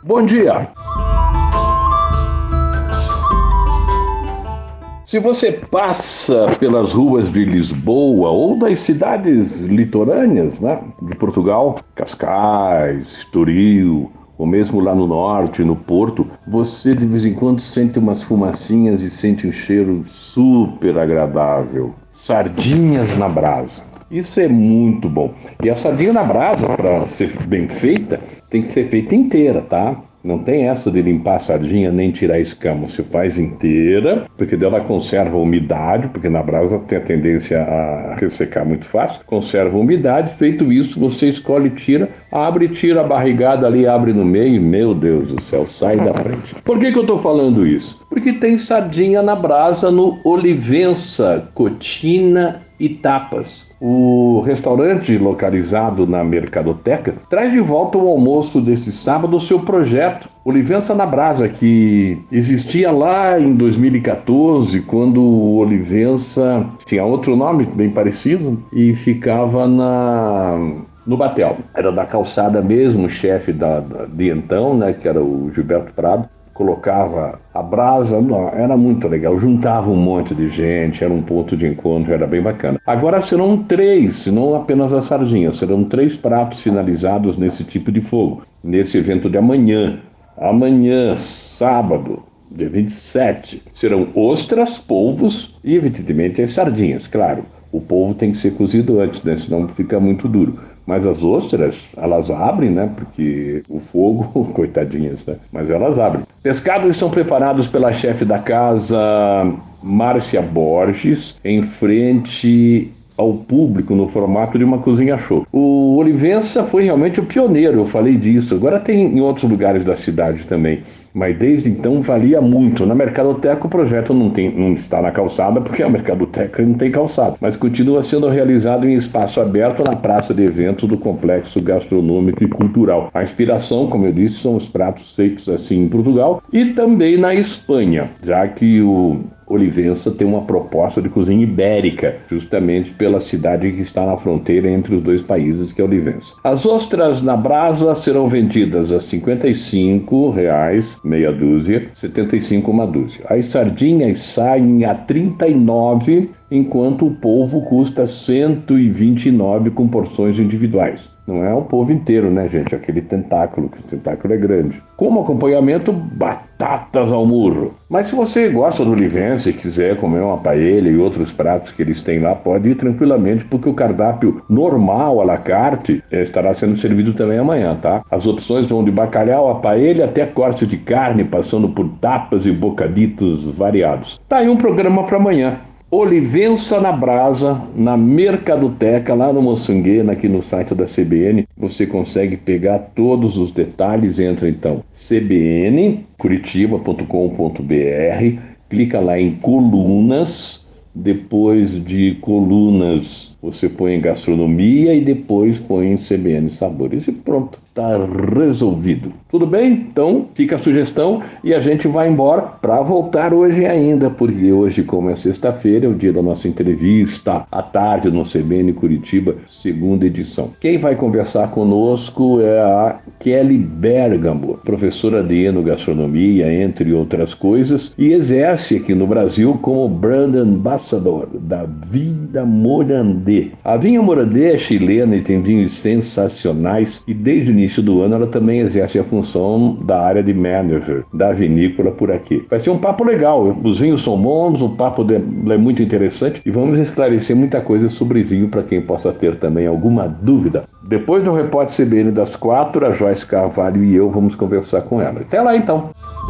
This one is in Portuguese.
Bom dia! Se você passa pelas ruas de Lisboa ou das cidades litorâneas, né, de Portugal, Cascais, Estoril, ou mesmo lá no norte, no Porto, você de vez em quando sente umas fumacinhas e sente um cheiro super agradável. Sardinhas na brasa. Isso é muito bom. E a sardinha na brasa, para ser bem feita, tem que ser feita inteira, tá? Não tem essa de limpar a sardinha nem tirar a escama. Você faz inteira, porque dela conserva a umidade, porque na brasa tem a tendência a ressecar muito fácil. Conserva a umidade. Feito isso, você escolhe, tira a barrigada ali, abre no meio. Meu Deus do céu, sai da frente. Por que eu estou falando isso? Porque tem sardinha na brasa no Olivença, Cotina e Tapas. O restaurante localizado na Mercadoteca traz de volta o almoço desse sábado o seu projeto Olivença na Brasa, que existia lá em 2014, quando o Olivença tinha outro nome bem parecido e ficava no Batel. Era da calçada mesmo, o chefe de então, né, que era o Gilberto Prado, colocava a brasa, era muito legal, juntava um monte de gente, era um ponto de encontro, era bem bacana. Agora serão 3, não apenas as sardinhas, serão 3 pratos finalizados nesse tipo de fogo, nesse evento de amanhã. Amanhã, sábado, dia 27, serão ostras, polvos e, evidentemente, as sardinhas. Claro, o polvo tem que ser cozido antes, né? Senão fica muito duro. Mas as ostras, elas abrem, né? Porque o fogo, coitadinhas, né? Mas elas abrem. Pescados são preparados pela chefe da casa, Márcia Borges, em frente ao público no formato de uma cozinha show. O Olivença foi realmente o pioneiro, eu falei disso. Agora tem em outros lugares da cidade também. Mas desde então valia muito. Na Mercadoteca o projeto não está na calçada, porque a Mercadoteca não tem calçada, mas continua sendo realizado em espaço aberto na praça de eventos do Complexo Gastronômico e Cultural. A inspiração, como eu disse, são os pratos feitos assim em Portugal e também na Espanha, já que o Olivença tem uma proposta de cozinha ibérica, justamente pela cidade que está na fronteira entre os dois países, que é Olivença. As ostras na brasa serão vendidas a R$ 55, meia dúzia, R$ 75 uma dúzia. As sardinhas saem a R$ 39, enquanto o polvo custa R$ 129 com porções individuais. Não é o polvo inteiro, né, gente? Aquele tentáculo, que o tentáculo é grande. Como acompanhamento, batatas ao murro. Mas se você gosta do Olivença e quiser comer uma paella e outros pratos que eles têm lá, pode ir tranquilamente, porque o cardápio normal, à la carte, estará sendo servido também amanhã, tá? As opções vão de bacalhau a paella até corte de carne, passando por tapas e bocaditos variados. Tá aí um programa para amanhã. Olivença na Brasa, na Mercadoteca, lá no Moçanguena, aqui no site da CBN. Você consegue pegar todos os detalhes. Entra então cbncuritiba.com.br, clica lá em colunas, depois de colunas você põe em gastronomia e depois põe em CBN Sabores e pronto, está resolvido. Tudo bem? Então fica a sugestão e a gente vai embora para voltar hoje ainda, porque hoje, como é sexta-feira, é o dia da nossa entrevista à tarde no CBN Curitiba, segunda edição. Quem vai conversar conosco é a Kelly Bergamo, professora de enogastronomia, entre outras coisas, e exerce aqui no Brasil como brand ambassador da Vinha Morandé. A Vinha Morandé é chilena e tem vinhos sensacionais, e desde o início do ano ela também exerce a função da área de manager da vinícola por aqui. Vai ser um papo legal, os vinhos são bons, o papo é muito interessante e vamos esclarecer muita coisa sobre vinho para quem possa ter também alguma dúvida. Depois do repórter CBN das 4, a Joyce Carvalho e eu vamos conversar com ela. Até lá então!